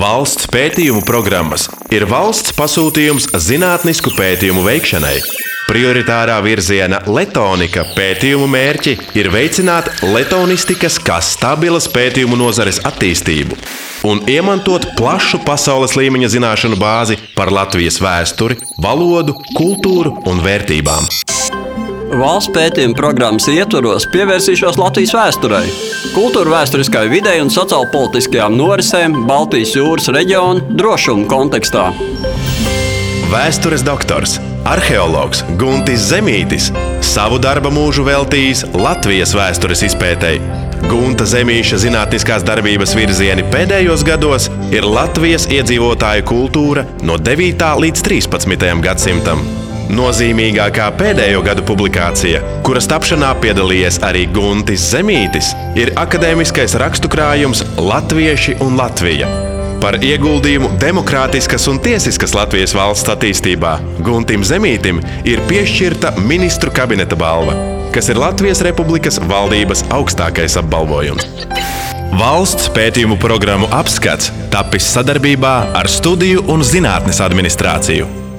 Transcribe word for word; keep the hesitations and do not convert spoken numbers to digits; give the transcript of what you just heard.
Valsts pētījumu programmas ir valsts pasūtījums zinātnisku pētījumu veikšanai. Prioritārā virziena Letonika pētījumu mērķi ir veicināt letonistikas kā stabilas pētījumu nozares attīstību un iemantot plašu pasaules līmeņa zināšanu bāzi par Latvijas vēsturi, valodu, kultūru un vērtībām. Valsts pētījuma programmas ietvaros pievērsīšos Latvijas vēsturei, kultūra vēsturiskai videi un sociālpolitiskajām norisēm Baltijas jūras reģiona drošuma kontekstā. Vēstures doktors, arheologs Guntis Zemītis savu darba mūžu veltījis Latvijas vēstures izpētei. Gunta Zemīša zinātniskās darbības virzieni pēdējos gados ir Latvijas iedzīvotāju kultūra no devītā līdz trīspadsmitajam gadsimtam. Nozīmīgākā pēdējo gadu publikācija, kuras tapšanā piedalījies arī Guntis Zemītis, ir akadēmiskais rakstu krājums Latvieši un Latvija. Par ieguldījumu demokrātiskas un tiesiskas Latvijas valsts attīstībā Guntim Zemītim ir piešķirta ministru kabineta balva, kas ir Latvijas Republikas valdības augstākais apbalvojums. Valsts pētījumu programmu apskats tapis sadarbībā ar Studiju un zinātnes administrāciju.